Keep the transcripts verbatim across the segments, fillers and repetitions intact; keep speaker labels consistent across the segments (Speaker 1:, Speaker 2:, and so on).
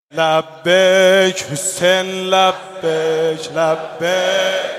Speaker 1: لبیک حسین لبیک لبیک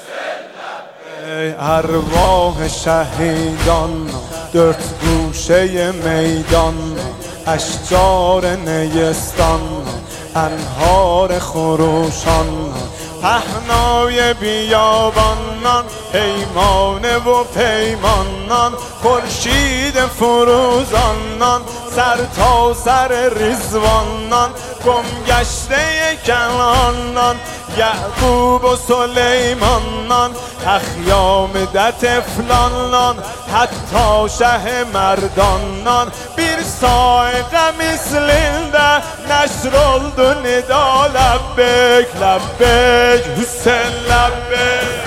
Speaker 1: ارواح شهیدان dört گوشه میدان اشجار نیستان انهار خروشان پهنای بیابانان پیمانه و پیمانان خورشید فروزانان سر تا سر رضوانان گمگشته کنانان یعقوب و سلیمانان اخیام ده طفلانان حتی شه مردانان bir saygı mislinde neşroldu nida lebbek lebbek Hüseyin lebbek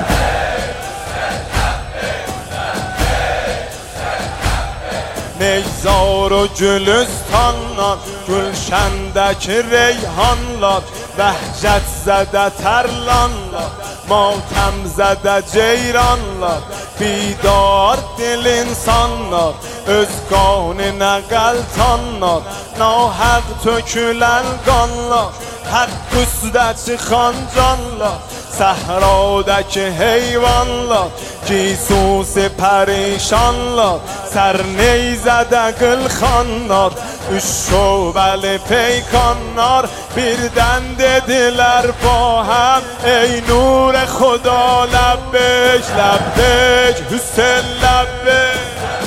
Speaker 1: Neyzar و گلستانان گلشندکی ریحانlar وحشت زده ترلانlar ماتم زده ceyranlar بیدار دل insanlar özkan nə qəltanlar nahaq tökülən qanlar haqq üstə çıxan canlar səhradakı heyvanlar gisusi pərişanlar sərneyzədə qılxanlar üç şöbəli peykanlar birdən dedilər ba həm ey nur xuda ləbbek ləbbek Hüseyin ləbbek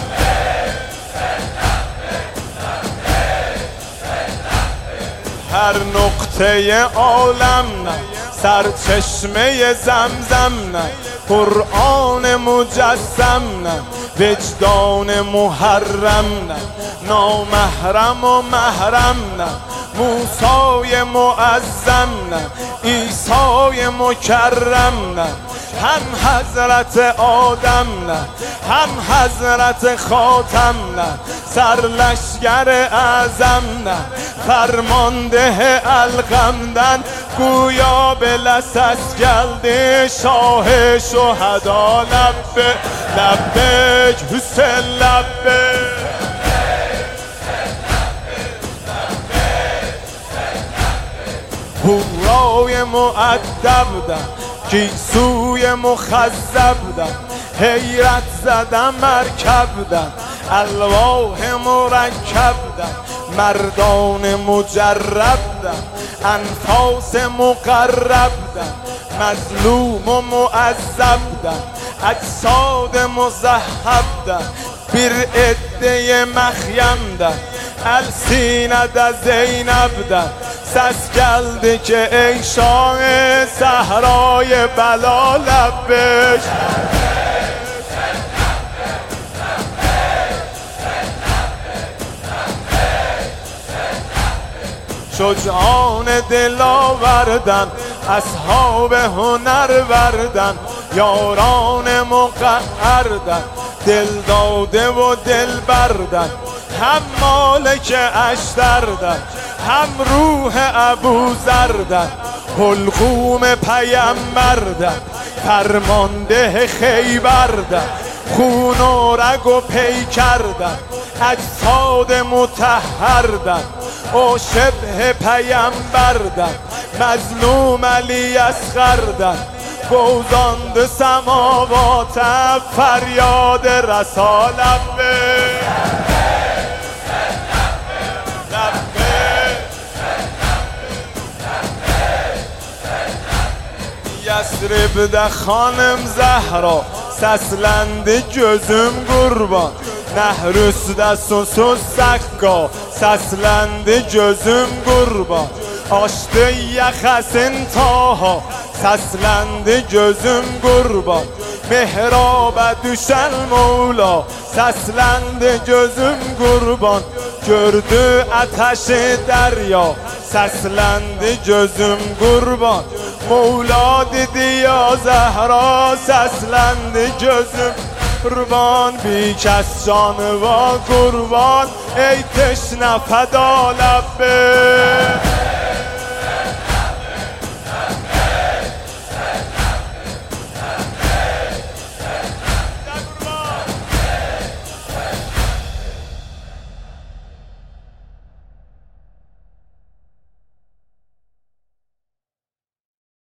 Speaker 1: هر نقطه عالم نه سرچشمه زمزم نه قرآن مجسم نه وجدان محرم نه نامحرم و محرم نه موسای معظم نه عیسای مکرم نه هم حضرت آدم نه هم حضرت خاتم نه سرلشگر اعظم نه فرمانده الغمدن گویا به لسس geldi شاه شهدا لبک لبک حسین لبک هورای مؤدبدن گیسوی مخذبدن حیرت زدن مرکبدن الواح مرکبدن مردان مجربدن انفاس مقربدن مظلوم و معذبدن اجساد مذهبدن bir عده مخیمدن السینه زینبدن ses geldi ki ey şah-ı sahrayı bela lebbek شجعان دلاوردن اصحاب هنر وردن یاران مقهردن دل داده و دل بردن هم مالک اشتردن هم روح ابو زردن حلقوم پیمبردن فرمانده خیبردن خون و رگ و پیکردن اجساد مطهردن او شبه پیمبردن مظلوم علی اصغردن گوزاند سماوات فریاد رسا لبک Yəsribdə xanım Zəhra səsləndi gözüm qurban Nəhrüsdə susuz səqqa səsləndi gözüm qurban Açdı yaxəsin taha səsləndi gözüm qurban Mehrabə düşən Mevla səsləndi gözüm qurban Gördü ətəşi dərya səsləndi gözüm qurban Mevla dedi ya Zəhra səsləndi gözüm qurban Bir kəs canıva qurban ey teşnə fəda ləbbek